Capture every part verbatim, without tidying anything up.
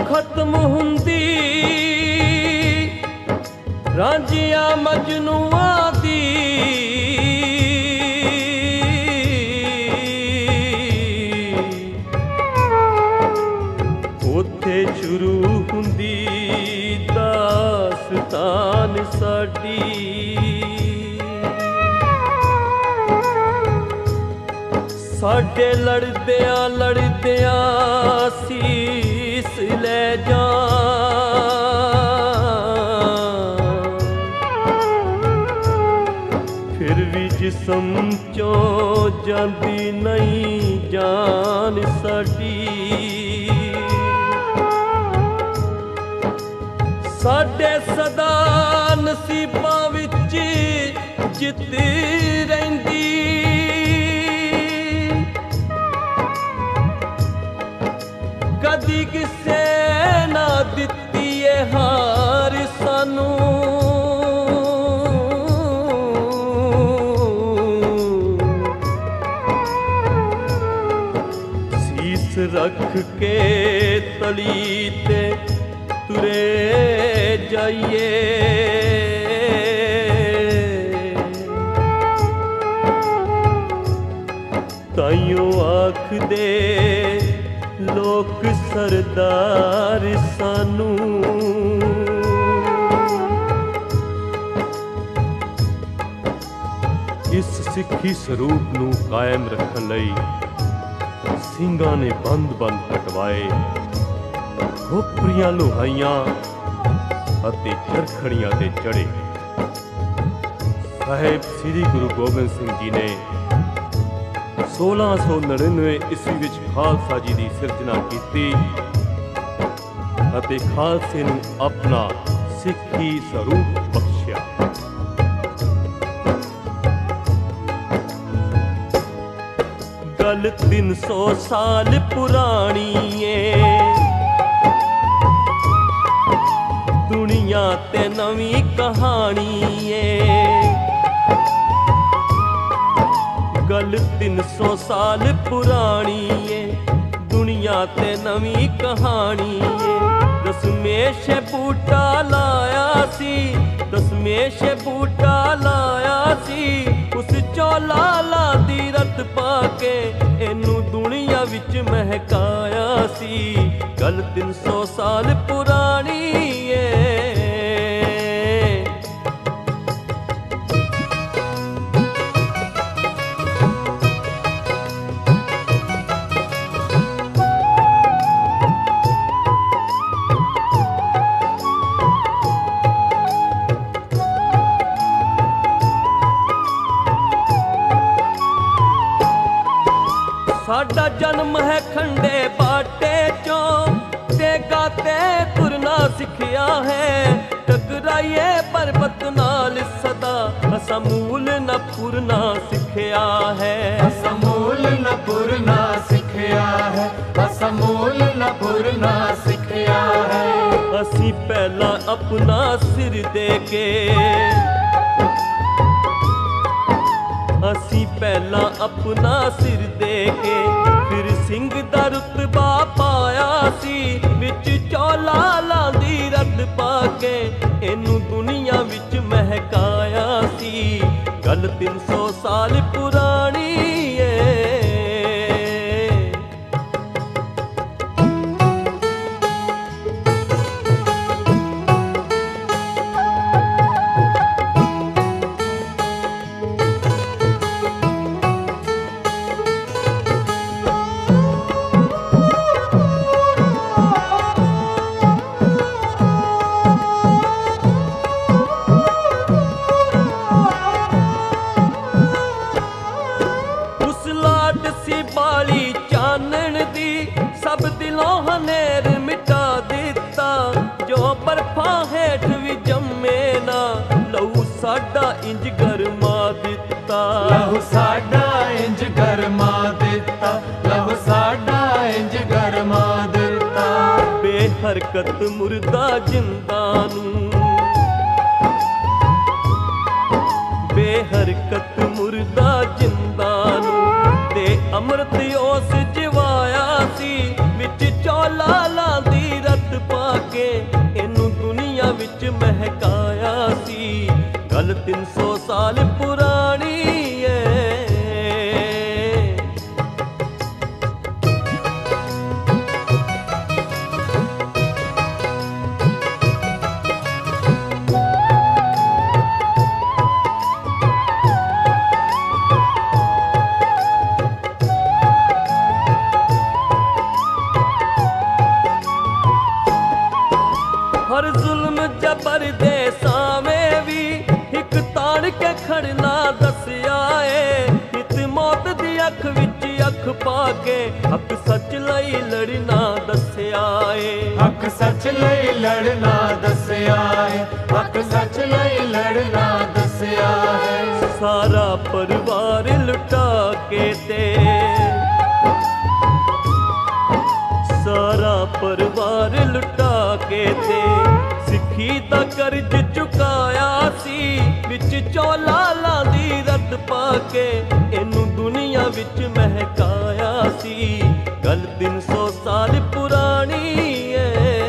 खत्म हुंदी रांझिया मजनूआ दी। उत्थे शुरू हुंदी दास्तान साडी। साडे लड़दिया लड़दिया सीस ले जा। फिर भी जिस्म चों जांदी नहीं जान साडी। साडे सदा नसीबां विच जित रहिंदी। कदी किसे ना दित्ती ए हार सानू। सीस रख के तली ते तुरे जाइए। ताइयों आख दे लोक सरदार सानू। इस सिक्खी स्वरूप नूं कायम रखण लई ਸਿੰਘਾਂ ने बंद बंद कटवाए। खोपरियां लुहाइयां अते चरखड़ियां ते चढ़े। साहेब श्री गुरु गोबिंद सिंह जी ने सोलह सौ नड़िनवे ईस्वी विच खालसा जी की सिरजना की अते खालसे नूं अपना सिक्खी स्वरूप बख्शिया। गल तीन सौ साल पुरानी है। दुनिया ते नवी कहानी है। गल तीन सौ साल पुरानी है। दुनिया ते नवी कहानी है। दसमेश बूटा लाया सी। दसमेश बूटा लाया सी। उस चौला ला दी रत पाके इनू दुनिया विच महकाया सी। गल तीन सौ साल पुरानी है। साडा जन्म है खंडे बाटे चों। ते गाते तुरना सिखिया है। टकराइए पर्वत नाल सदा असमूल न पुरना सिखिया है। असमूल न पुरना सिखिया है। असमूल न पुरना सिखिया है। असी पहला अपना सिर दे के असी पहला अपना सिर दे के फिर सिंह दा रुतबा पाया सी। विच चौला लांदी रत पाके इनू दुनिया विच महकाया सी। गल तीन सौ साल पुरानी है। सब दिलों हनेर मिटा दिता। जो बर्फा हेठ भी जम्मे ना लहू साडा इंज गरमा दिता। लहू साडा इंज गरमा दिता। लहू साडा इंज गरमा दिता। बेहरकत मुर्दा जिंदा नूं बेहरकत मुर्दा जिंदा नूं ते अमृत ओस जिवाया सी। विच चौला लांदी रत ਤਿੰਨ ਸੌ ਸਾਲ ਪੁਰਾਣੀ ਏ। हर जुल्म जबर दे सावें भी हिक ताड़ के खड़ना दसिया ए। नित मौत दी अख विच अख पाके हक सच लई लड़ना दसिया ए। हक सच लई लड़ना दसिया है, हक सच लई लड़ना दसिया है। सारा परिवार लुटा के ते सारा परिवार लुटा के ते सिੱਖੀ ਦਾ ਕਰਜ਼ ਚੁਕਾਇਆ ਸੀ। ਵਿੱਚ ਚੌਲਾਲਾਂ ਦੀ ਰੱਤ ਪਾ ਕੇ ਇਹਨੂੰ ਦੁਨੀਆ ਵਿੱਚ ਮਹਿਕਾਇਆ ਸੀ। ਗੱਲ ਤਿੰਨ ਸੌ ਸਾਲ ਪੁਰਾਣੀ ਏ।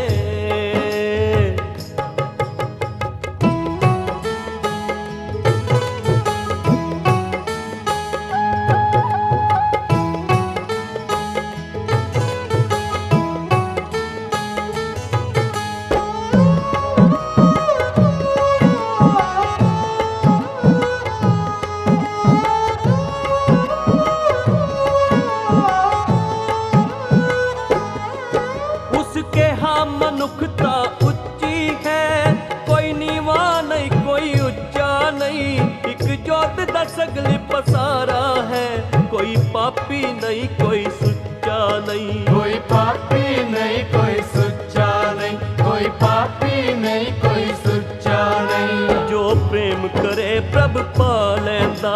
मनुखता उच्ची है, कोई नीवा नहीं कोई उच्चा नहीं। एक जोत दा सगल पसारा है, कोई पापी नहीं कोई सुच्चा नहीं। कोई पापी नहीं कोई सुच्चा नहीं, कोई पापी नहीं कोई सुच्चा नहीं। जो प्रेम करे प्रभ पा लैंदा,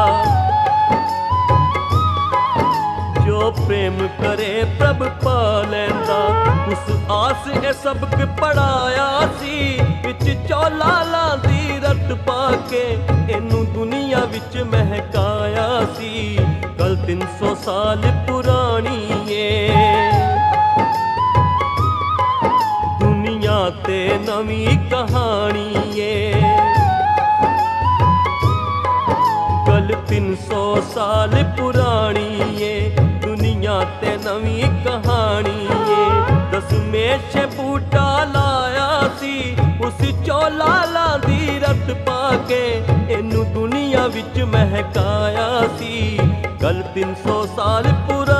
जो प्रेम करे प्रभ पा लैंदा। उस आस ए सबक पढ़ाया सी। विच चौलालां दी रत पा के इनू दुनिया विच महकाया सी। गल तीन सौ साल पुरानी ए। दुनिया ते नवी कहानी ए। गल तीन सौ साल पुरानी ए। दुनिया ते नवी कहानी ए। दसमें छे बूटा लाया सी। उस चौलालां दी रत पा के इनू दुनिया विच महकाया सी। गल तीन सौ साल पुरानी।